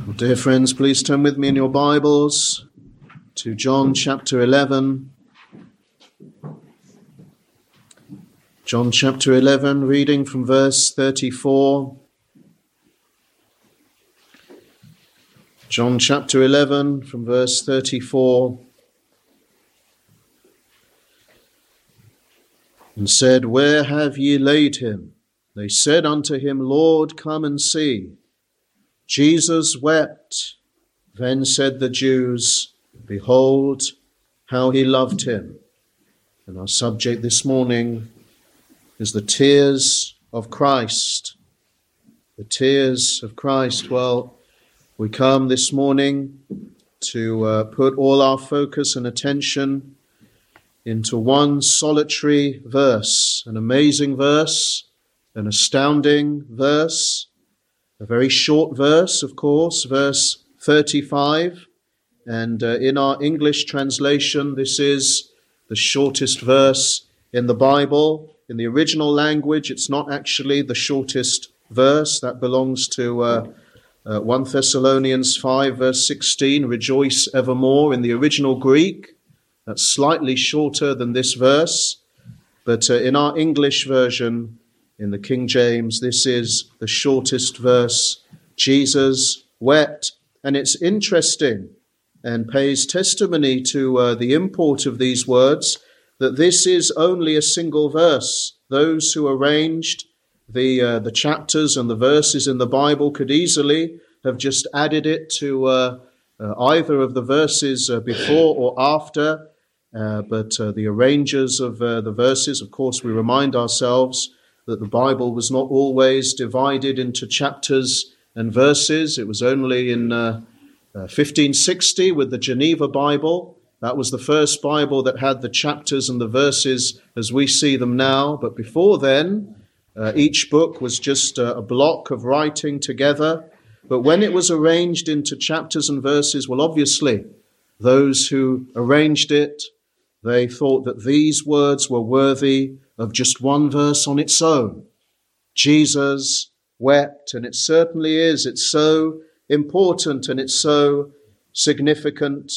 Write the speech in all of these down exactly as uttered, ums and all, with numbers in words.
Dear friends, please turn with me in your Bibles to John chapter eleven. John chapter eleven, reading from verse thirty-four. John chapter eleven, from verse thirty-four. And said, Where have ye laid him? They said unto him, Lord, come and see. Jesus wept. Then said the Jews, Behold, how he loved him. And our subject this morning is the tears of Christ. The tears of Christ. Well, we come this morning to uh, put all our focus and attention into one solitary verse, an amazing verse, an astounding verse, a very short verse, of course, verse thirty-five. And uh, in our English translation, this is the shortest verse in the Bible. In the original language, it's not actually the shortest verse. That belongs to uh, uh, First Thessalonians five, verse sixteen, Rejoice evermore. In the original Greek, that's slightly shorter than this verse. But uh, in our English version, in the King James, this is the shortest verse. Jesus wept. And it's interesting and pays testimony to uh, the import of these words that this is only a single verse. Those who arranged the uh, the chapters and the verses in the Bible could easily have just added it to uh, uh, either of the verses uh, before or after. Uh, but uh, the arrangers of uh, the verses, of course, we remind ourselves that the Bible was not always divided into chapters and verses. It was only in uh, uh, fifteen sixty with the Geneva Bible. That was the first Bible that had the chapters and the verses as we see them now. But before then, uh, each book was just uh, a block of writing together. But when it was arranged into chapters and verses, well, obviously, those who arranged it, they thought that these words were worthy of just one verse on its own. Jesus wept, and it certainly is. It's so important and it's so significant.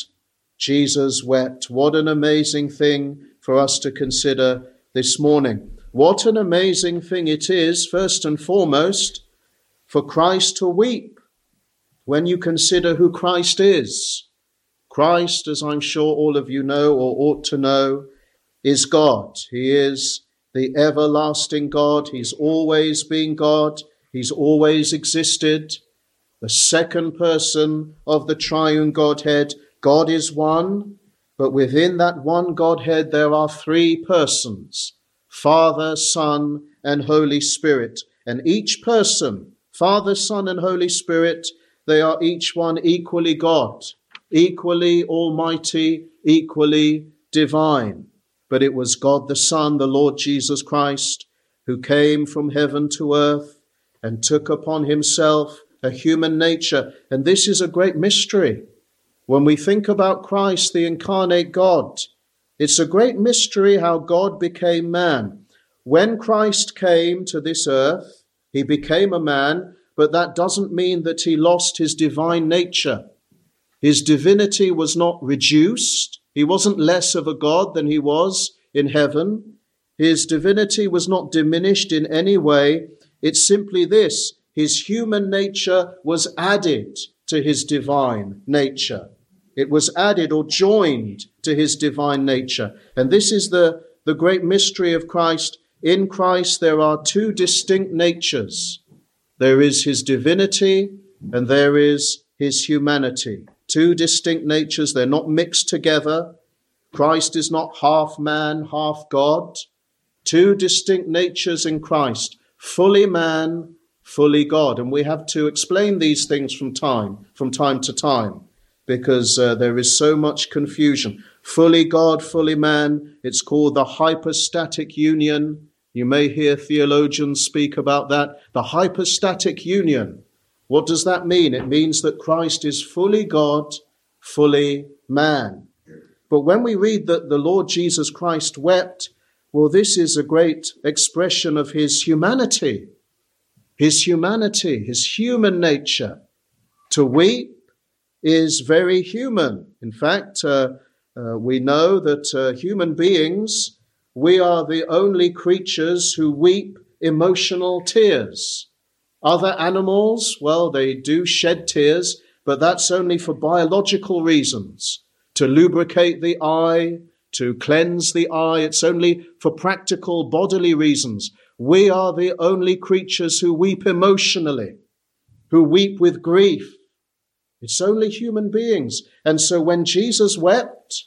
Jesus wept. What an amazing thing for us to consider this morning. What an amazing thing it is, first and foremost, for Christ to weep when you consider who Christ is. Christ, as I'm sure all of you know or ought to know, is God. He is the everlasting God. He's always been God. He's always existed. The second person of the triune Godhead. God is one, but within that one Godhead there are three persons, Father, Son, and Holy Spirit. And each person, Father, Son, and Holy Spirit, they are each one equally God, equally almighty, equally divine. But it was God the Son, the Lord Jesus Christ, who came from heaven to earth and took upon himself a human nature. And this is a great mystery. When we think about Christ, the incarnate God, it's a great mystery how God became man. When Christ came to this earth, he became a man, but that doesn't mean that he lost his divine nature. His divinity was not reduced. He wasn't less of a God than he was in heaven. His divinity was not diminished in any way. It's simply this: his human nature was added to his divine nature. It was added or joined to his divine nature. And this is the, the great mystery of Christ. In Christ there are two distinct natures. There is his divinity and there is his humanity. Two distinct natures, they're not mixed together. Christ is not half man, half God. Two distinct natures in Christ, fully man, fully God. And we have to explain these things from time, from time to time, because uh, there is so much confusion. Fully God, fully man, it's called the hypostatic union. You may hear theologians speak about that, the hypostatic union. What does that mean? It means that Christ is fully God, fully man. But when we read that the Lord Jesus Christ wept, well, this is a great expression of his humanity. His humanity, his human nature. To weep is very human. In fact, uh, uh, we know that uh, human beings, we are the only creatures who weep emotional tears. Other animals, well, they do shed tears, but that's only for biological reasons, to lubricate the eye, to cleanse the eye. It's only for practical bodily reasons. We are the only creatures who weep emotionally, who weep with grief. It's only human beings. And so when Jesus wept,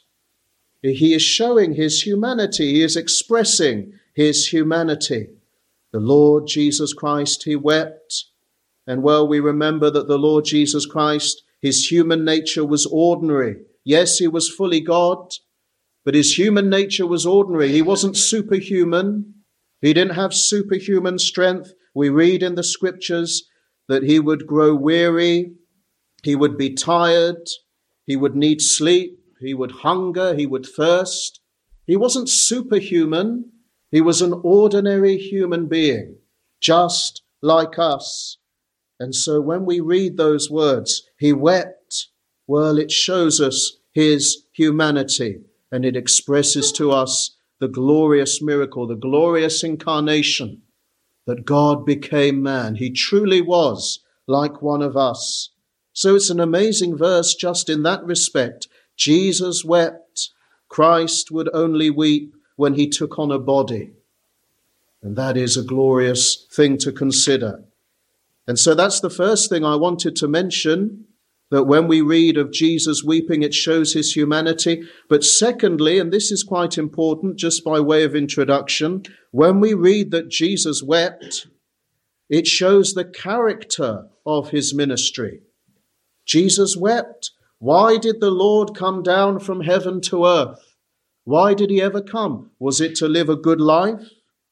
he is showing his humanity. He is expressing his humanity. The Lord Jesus Christ, he wept. And well, we remember that the Lord Jesus Christ, his human nature was ordinary. Yes, he was fully God, but his human nature was ordinary. He wasn't superhuman. He didn't have superhuman strength. We read in the scriptures that he would grow weary. He would be tired. He would need sleep. He would hunger. He would thirst. He wasn't superhuman. He was an ordinary human being, just like us. And so when we read those words, he wept, well, it shows us his humanity, and it expresses to us the glorious miracle, the glorious incarnation, that God became man. He truly was like one of us. So it's an amazing verse just in that respect. Jesus wept. Christ would only weep when he took on a body. And that is a glorious thing to consider. And so that's the first thing I wanted to mention, that when we read of Jesus weeping, it shows his humanity. But secondly, and this is quite important, just by way of introduction, when we read that Jesus wept, it shows the character of his ministry. Jesus wept. Why did the Lord come down from heaven to earth? Why did he ever come? Was it to live a good life?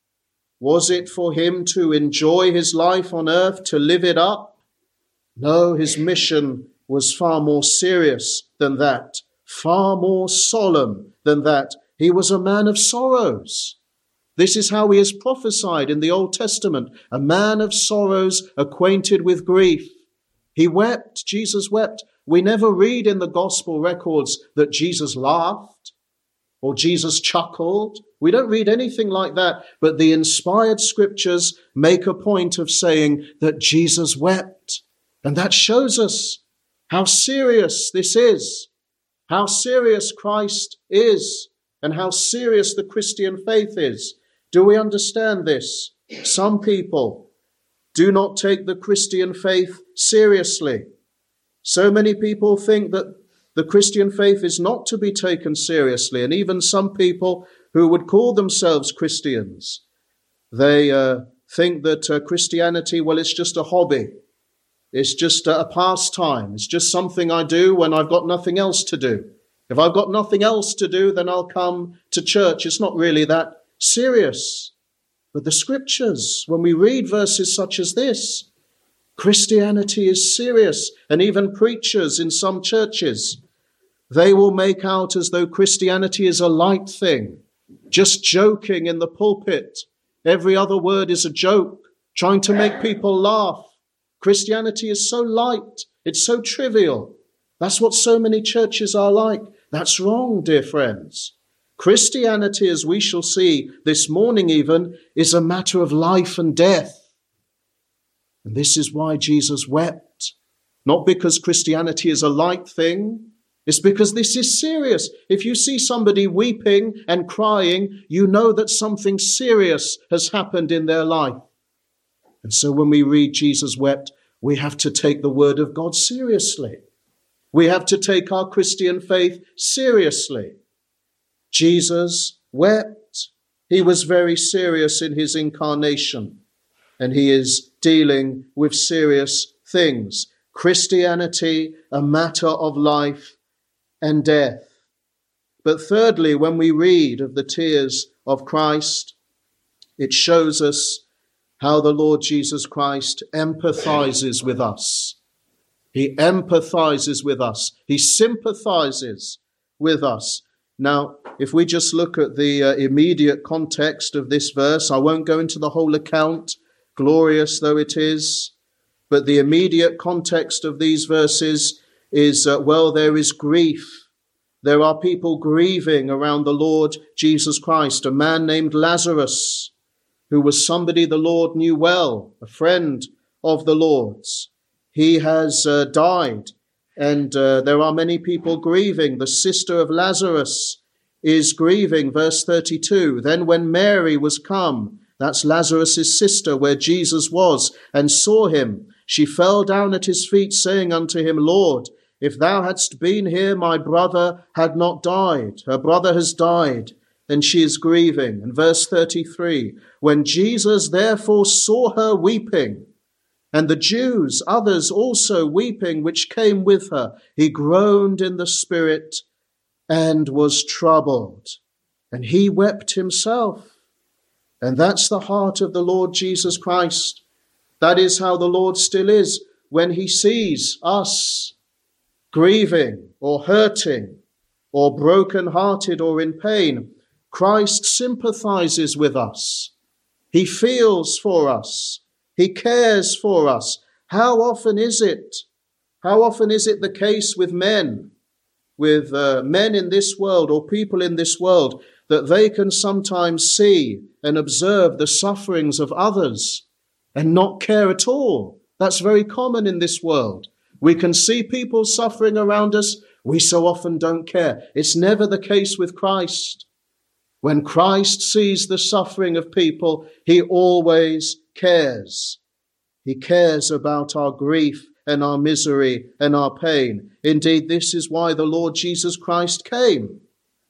Was it for him to enjoy his life on earth, to live it up? No, his mission was far more serious than that, far more solemn than that. He was a man of sorrows. This is how he is prophesied in the Old Testament, a man of sorrows, acquainted with grief. He wept, Jesus wept. We never read in the gospel records that Jesus laughed or Jesus chuckled. We don't read anything like that, but the inspired scriptures make a point of saying that Jesus wept. And that shows us how serious this is, how serious Christ is, and how serious the Christian faith is. Do we understand this? Some people do not take the Christian faith seriously. So many people think that the Christian faith is not to be taken seriously, and even some people who would call themselves Christians, they uh, think that uh, Christianity, well, it's just a hobby. It's just a pastime. It's just something I do when I've got nothing else to do. If I've got nothing else to do, then I'll come to church. It's not really that serious. But the scriptures, when we read verses such as this, Christianity is serious. And even preachers in some churches, they will make out as though Christianity is a light thing, just joking in the pulpit. Every other word is a joke, trying to make people laugh. Christianity is so light. It's so trivial. That's what so many churches are like. That's wrong, dear friends. Christianity, as we shall see this morning even, is a matter of life and death. And this is why Jesus wept. Not because Christianity is a light thing. It's because this is serious. If you see somebody weeping and crying, you know that something serious has happened in their life. And so when we read Jesus wept, we have to take the word of God seriously. We have to take our Christian faith seriously. Jesus wept. He was very serious in his incarnation, and he is dealing with serious things. Christianity, a matter of life and death. But thirdly, when we read of the tears of Christ, it shows us how the Lord Jesus Christ empathizes with us. He empathizes with us. He sympathizes with us. Now, if we just look at the uh, immediate context of this verse, I won't go into the whole account, glorious though it is. But the immediate context of these verses is, uh, well, there is grief. There are people grieving around the Lord Jesus Christ. A man named Lazarus, who was somebody the Lord knew well, a friend of the Lord's. He has uh, died, and uh, there are many people grieving. The sister of Lazarus is grieving, verse thirty-two. Then when Mary was come, that's Lazarus' sister, where Jesus was, and saw him, she fell down at his feet, saying unto him, Lord, if thou hadst been here, my brother had not died. Her brother has died, and she is grieving. And verse thirty-three, when Jesus therefore saw her weeping, and the Jews, others also weeping, which came with her, he groaned in the spirit and was troubled. And he wept himself. And that's the heart of the Lord Jesus Christ. That is how the Lord still is when he sees us grieving or hurting or broken-hearted or in pain. Christ sympathizes with us. He feels for us. He cares for us. How often is it? How often is it the case with men, with uh, men in this world or people in this world, that they can sometimes see and observe the sufferings of others and not care at all? That's very common in this world. We can see people suffering around us. We so often don't care. It's never the case with Christ. When Christ sees the suffering of people, he always cares. He cares about our grief and our misery and our pain. Indeed, this is why the Lord Jesus Christ came,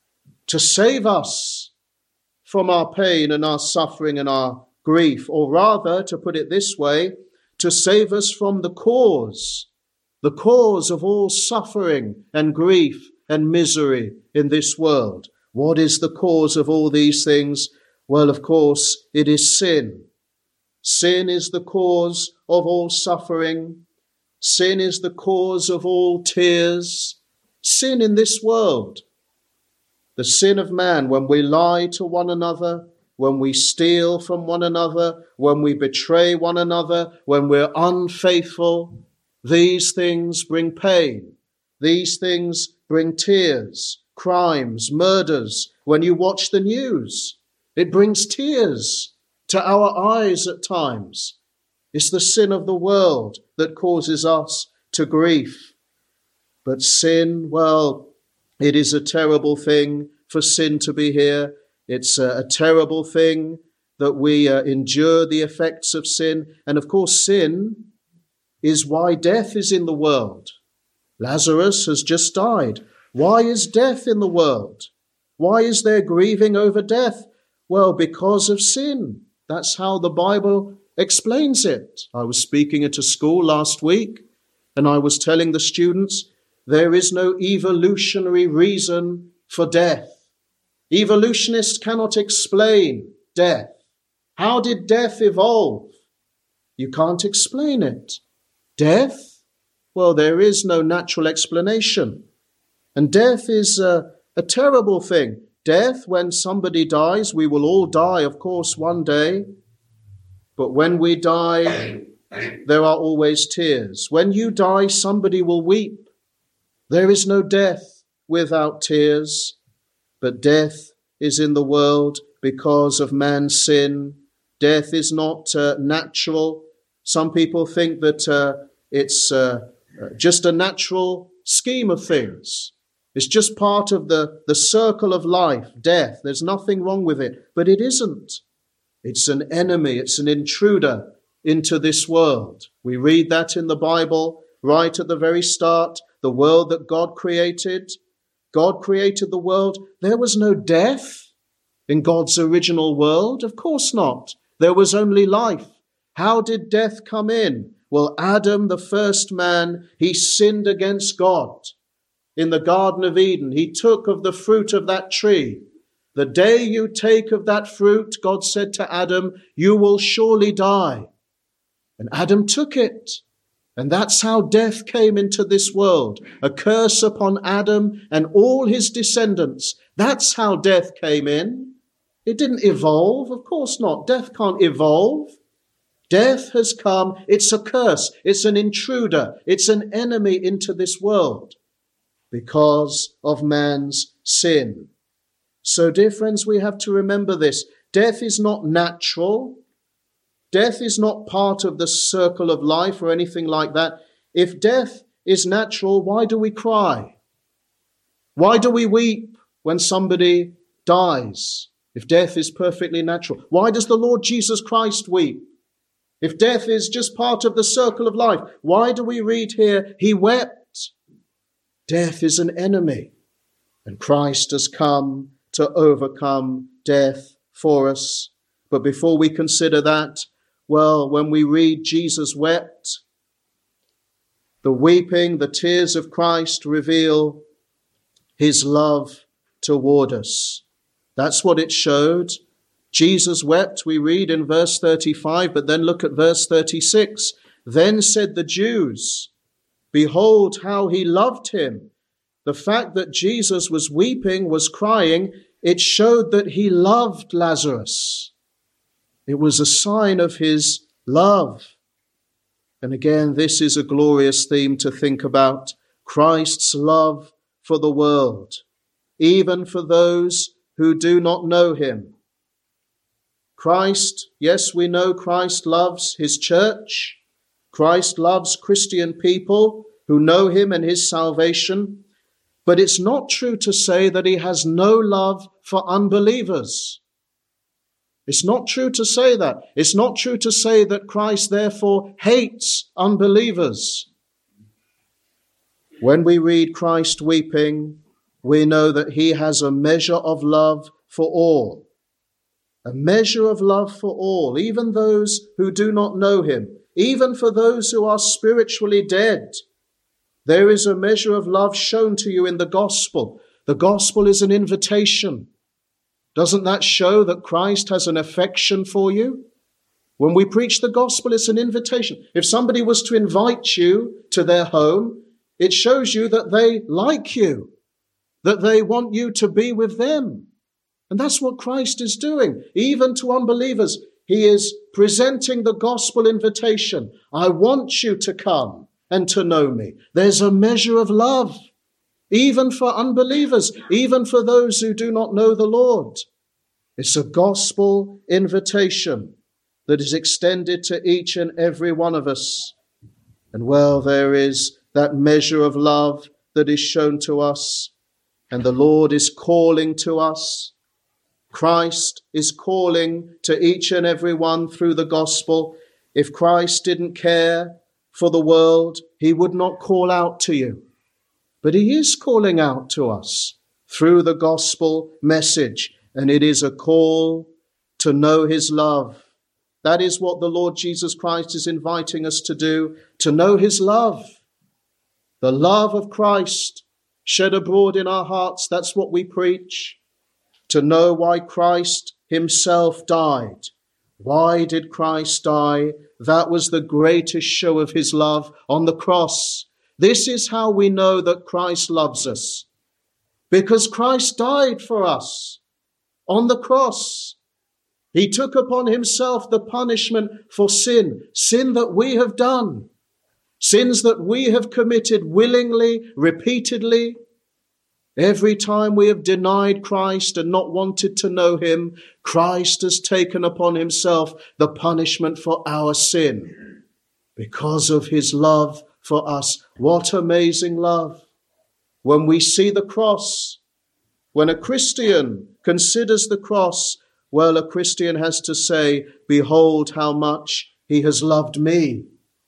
to save us from our pain and our suffering and our grief, or rather, to put it this way, to save us from the cause, the cause of all suffering and grief and misery in this world. What is the cause of all these things? Well, of course, it is sin. Sin is the cause of all suffering. Sin is the cause of all tears. Sin in this world. The sin of man, when we lie to one another, when we steal from one another, when we betray one another, when we're unfaithful, these things bring pain. These things bring tears. Crimes, murders. When you watch the news, it brings tears to our eyes at times. It's the sin of the world that causes us to grief. But sin, well, it is a terrible thing for sin to be here. It's a, a terrible thing that we uh, endure the effects of sin. And of course, sin is why death is in the world. Lazarus has just died. Why is death in the world? Why is there grieving over death? Well, because of sin. That's how the Bible explains it. I was speaking at a school last week, and I was telling the students there is no evolutionary reason for death. Evolutionists cannot explain death. How did death evolve? You can't explain it. Death? Well, there is no natural explanation. And death is a, a terrible thing. Death, when somebody dies, we will all die, of course, one day. But when we die, there are always tears. When you die, somebody will weep. There is no death without tears. But death is in the world because of man's sin. Death is not uh, natural. Some people think that uh, it's uh, just a natural scheme of things. It's just part of the, the circle of life, death. There's nothing wrong with it. But it isn't. It's an enemy. It's an intruder into this world. We read that in the Bible right at the very start. The world that God created. God created the world. There was no death in God's original world. Of course not. There was only life. How did death come in? Well, Adam, the first man, he sinned against God. In the Garden of Eden, he took of the fruit of that tree. The day you take of that fruit, God said to Adam, you will surely die. And Adam took it. And that's how death came into this world. A curse upon Adam and all his descendants. That's how death came in. It didn't evolve. Of course not. Death can't evolve. Death has come. It's a curse. It's an intruder. It's an enemy into this world because of man's sin. So, dear friends, we have to remember this. Death is not natural. Death is not part of the circle of life or anything like that. If death is natural, why do we cry? Why do we weep when somebody dies? If death is perfectly natural. Why does the Lord Jesus Christ weep? If death is just part of the circle of life, why do we read here, he wept? Death is an enemy, and Christ has come to overcome death for us. But before we consider that, well, when we read Jesus wept, the weeping, the tears of Christ reveal his love toward us. That's what it showed. Jesus wept, we read in verse thirty-five, but then look at verse thirty-six. Then said the Jews, behold how he loved him. The fact that Jesus was weeping, was crying, it showed that he loved Lazarus. It was a sign of his love. And again, this is a glorious theme to think about. Christ's love for the world, even for those who do not know him. Christ, yes, we know Christ loves his church. Christ loves Christian people who know him and his salvation. But it's not true to say that he has no love for unbelievers. It's not true to say that. It's not true to say that Christ therefore hates unbelievers. When we read Christ weeping, we know that he has a measure of love for all. A measure of love for all, even those who do not know him, even for those who are spiritually dead. There is a measure of love shown to you in the gospel. The gospel is an invitation. Doesn't that show that Christ has an affection for you? When we preach the gospel, it's an invitation. If somebody was to invite you to their home, it shows you that they like you, that they want you to be with them. And that's what Christ is doing, even to unbelievers. He is presenting the gospel invitation. I want you to come and to know me. There's a measure of love, even for unbelievers, even for those who do not know the Lord. It's a gospel invitation that is extended to each and every one of us. And well, there is that measure of love that is shown to us, and the Lord is calling to us. Christ is calling to each and every one through the gospel. If Christ didn't care for the world, he would not call out to you. But he is calling out to us through the gospel message, and it is a call to know his love. That is what the Lord Jesus Christ is inviting us to do, to know his love. The love of Christ shed abroad in our hearts, that's what we preach. To know why Christ himself died. Why did Christ die? That was the greatest show of his love on the cross. This is how we know that Christ loves us. Because Christ died for us on the cross. He took upon himself the punishment for sin, sin that we have done, sins that we have committed willingly, repeatedly. Every time we have denied Christ and not wanted to know him, Christ has taken upon himself the punishment for our sin because of his love for us. What amazing love. When we see the cross, when a Christian considers the cross, well, a Christian has to say, behold how much he has loved me.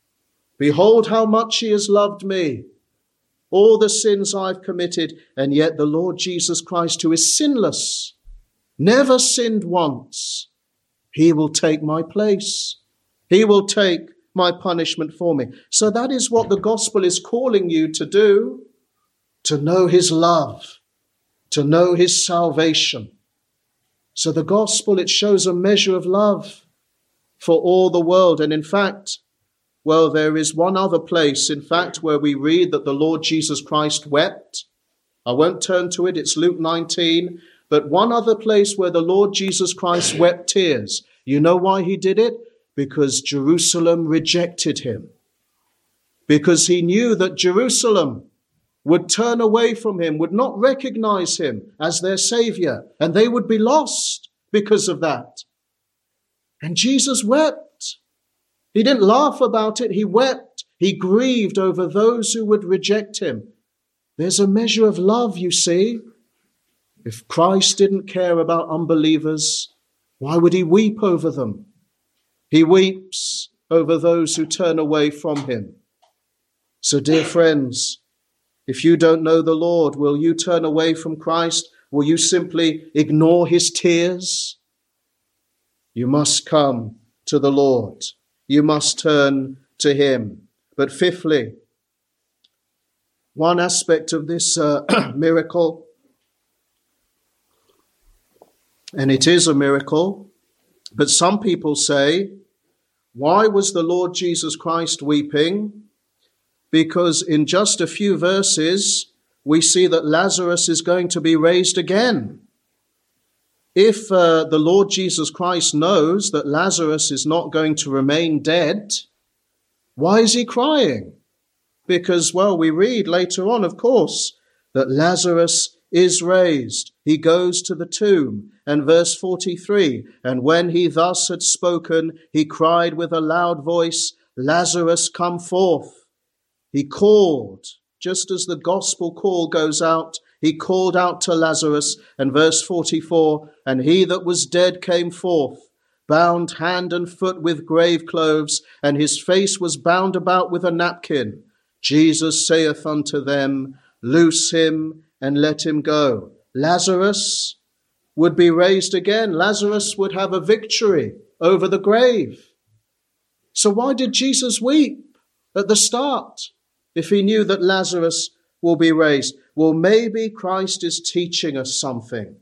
Behold how much he has loved me. All the sins I've committed, and yet the Lord Jesus Christ, who is sinless, never sinned once, he will take my place. He will take my punishment for me. So that is what the gospel is calling you to do, to know his love, to know his salvation. So the gospel, it shows a measure of love for all the world. And in fact, well, there is one other place, in fact, where we read that the Lord Jesus Christ wept. I won't turn to it, it's Luke nineteen. But one other place where the Lord Jesus Christ wept tears. You know why he did it? because Jerusalem rejected him, because he knew that Jerusalem would turn away from him, would not recognize him as their Savior, and they would be lost because of that. And Jesus wept. He didn't laugh about it. He wept. He grieved over those who would reject him. There's a measure of love, you see. If Christ didn't care about unbelievers, why would he weep over them? He weeps over those who turn away from him. So, dear friends, if you don't know the Lord, will you turn away from Christ? Will you simply ignore his tears? You must come to the Lord. You must turn to him. But fifthly, one aspect of this uh, miracle, and it is a miracle, but some people say, why was the Lord Jesus Christ weeping? Because in just a few verses, we see that Lazarus is going to be raised again. If uh, the Lord Jesus Christ knows that Lazarus is not going to remain dead, why is he crying? Because, well, we read later on, of course, that Lazarus is raised. He goes to the tomb. And verse forty-three, and when he thus had spoken, he cried with a loud voice, Lazarus, come forth. He called, just as the gospel call goes out, he called out to Lazarus. And verse forty-four, and he that was dead came forth, bound hand and foot with grave clothes, and his face was bound about with a napkin. Jesus saith unto them, loose him and let him go. Lazarus would be raised again. Lazarus would have a victory over the grave. So why did Jesus weep at the start if he knew that Lazarus will be raised? Well, maybe Christ is teaching us something.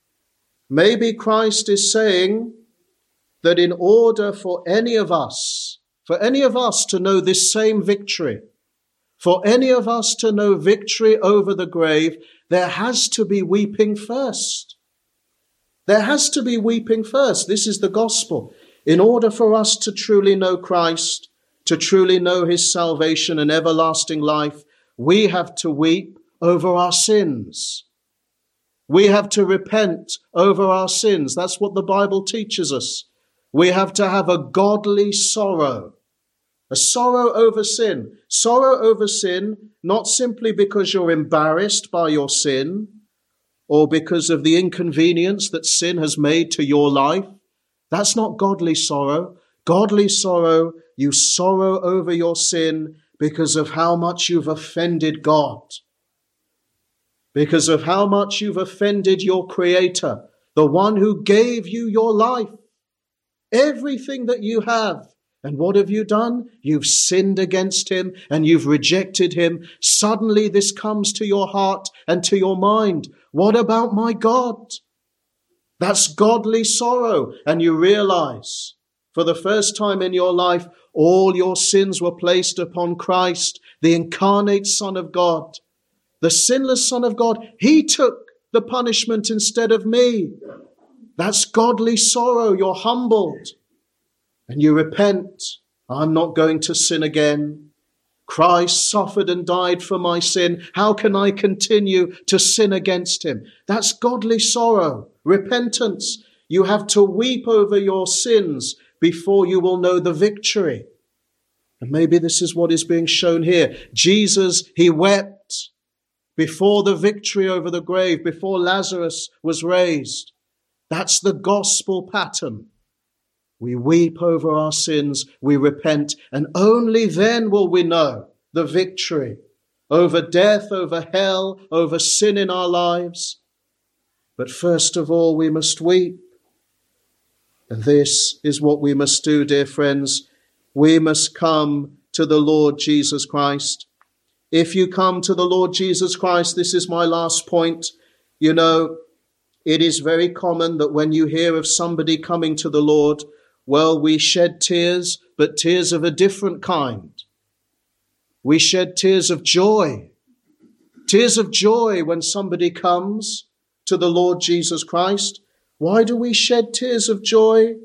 Maybe Christ is saying that in order for any of us, for any of us to know this same victory, for any of us to know victory over the grave, there has to be weeping first. There has to be weeping first. This is the gospel. In order for us to truly know Christ, to truly know his salvation and everlasting life, we have to weep over our sins. We have to repent over our sins. That's what the Bible teaches us. We have to have a godly sorrow, a sorrow over sin. Sorrow over sin, not simply because you're embarrassed by your sin, or because of the inconvenience that sin has made to your life. That's not godly sorrow. Godly sorrow, you sorrow over your sin because of how much you've offended God, because of how much you've offended your Creator, the one who gave you your life, everything that you have. And what have you done? You've sinned against him and you've rejected him. Suddenly this comes to your heart and to your mind. What about my God? That's godly sorrow. And you realize for the first time in your life, all your sins were placed upon Christ, the incarnate Son of God, the sinless Son of God. He took the punishment instead of me. That's godly sorrow. You're humbled. And you repent. I'm not going to sin again. Christ suffered and died for my sin. How can I continue to sin against him? That's godly sorrow, repentance. You have to weep over your sins before you will know the victory. And maybe this is what is being shown here. Jesus, he wept before the victory over the grave, before Lazarus was raised. That's the gospel pattern. We weep over our sins, we repent, and only then will we know the victory over death, over hell, over sin in our lives. But first of all, we must weep. And this is what we must do, dear friends. We must come to the Lord Jesus Christ. If you come to the Lord Jesus Christ, this is my last point. You know, it is very common that when you hear of somebody coming to the Lord, well, we shed tears, but tears of a different kind. We shed tears of joy. Tears of joy when somebody comes to the Lord Jesus Christ. Why do we shed tears of joy?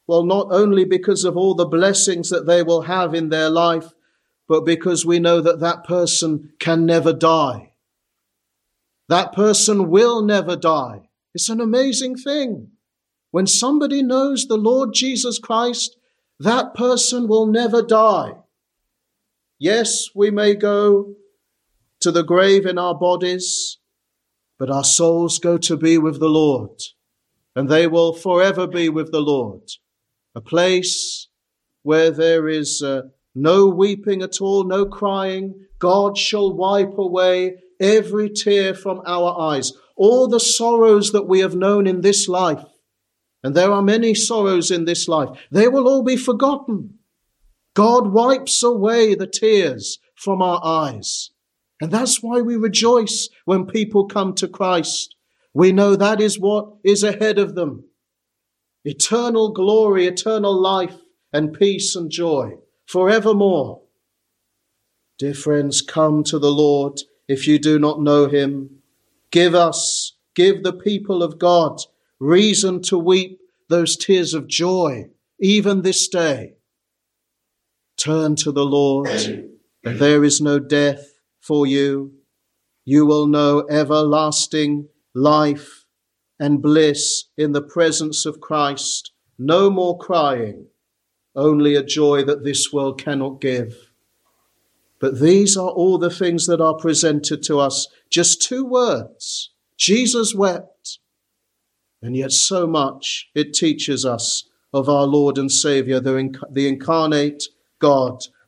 Well, not only because of all the blessings that they will have in their life, but because we know that that person can never die. That person will never die. It's an amazing thing. When somebody knows the Lord Jesus Christ, that person will never die. Yes, we may go to the grave in our bodies, but our souls go to be with the Lord, and they will forever be with the Lord. A place where there is uh, no weeping at all, no crying. God shall wipe away every tear from our eyes. All the sorrows that we have known in this life, and there are many sorrows in this life, they will all be forgotten. God wipes away the tears from our eyes. And that's why we rejoice when people come to Christ. We know that is what is ahead of them. Eternal glory, eternal life, and peace and joy forevermore. Dear friends, come to the Lord if you do not know him. Give us, give the people of God reason to weep those tears of joy, even this day. Turn to the Lord, and there is no death for you. You will know everlasting life and bliss in the presence of Christ. No more crying, only a joy that this world cannot give. But these are all the things that are presented to us. Just two words. Jesus wept. And yet so much it teaches us of our Lord and Saviour, the, inc- the incarnate God,